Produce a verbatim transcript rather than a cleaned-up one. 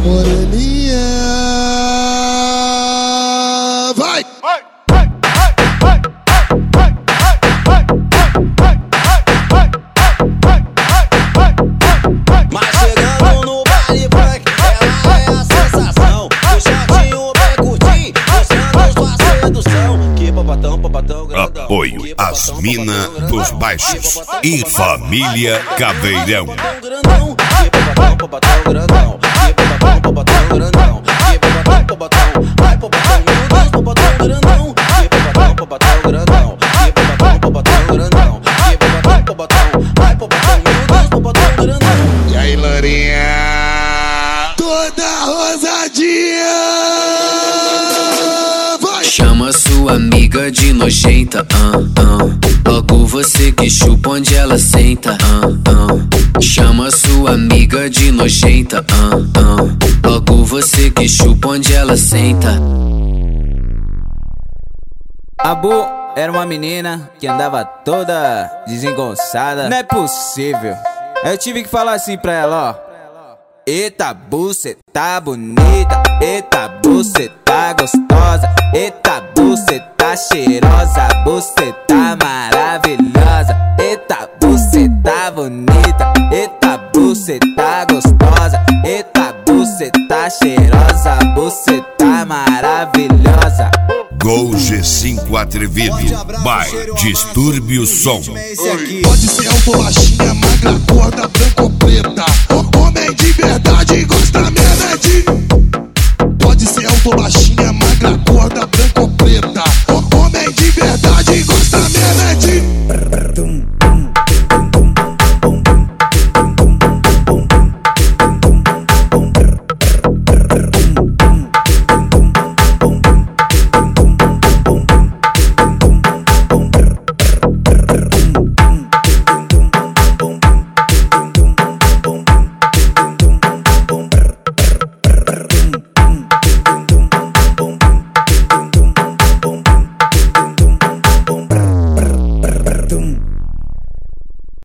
moreninha. Vai! Mas chegando no baile funk, ela é a sensação. O shortinho bem curtinho, mostrando sua sedução. Que popatão, popatão grandão. Apoio às minas dos baixos e família Caveirão. Que popatão, popatão grandão. Que popatão, popatão grandão. Que popatão, popatão. Ai, popatão, meu Deus, popatão grandão. Que popatão, popatão grandão. Que popatão, popatão grandão. Que popatão, popatão. Ai, popatão, meu Deus, popatão grandão. E aí, Lourinha? Toda rosadinha. Vai! Chama sua amiga de nojenta, ah, ah. Logo você que chupa onde ela senta, ah, ah. Chama sua amiga de nojenta, ah, ah. Logo você que chupa onde ela senta. A Bu era uma menina que andava toda desengonçada. Não é possível. Eu tive que falar assim pra ela, ó. Eita, Bu, cê tá bonita. Eita, Bu, cê tá gostosa. Eita, Bu, cê tá cheirosa. Bu, cê tá maravilhosa. Eita, Bu, cê tá bonita. Eita, Bu, cê tá gostosa. Eita, Bu, cê tá cheirosa. Bu, cê tá maravilhosa. Gol G cinco Atrevido, by Distúrbio Som. Pode ser um bolachinha, magra, gorda, branca ou preta. Homem de verdade igual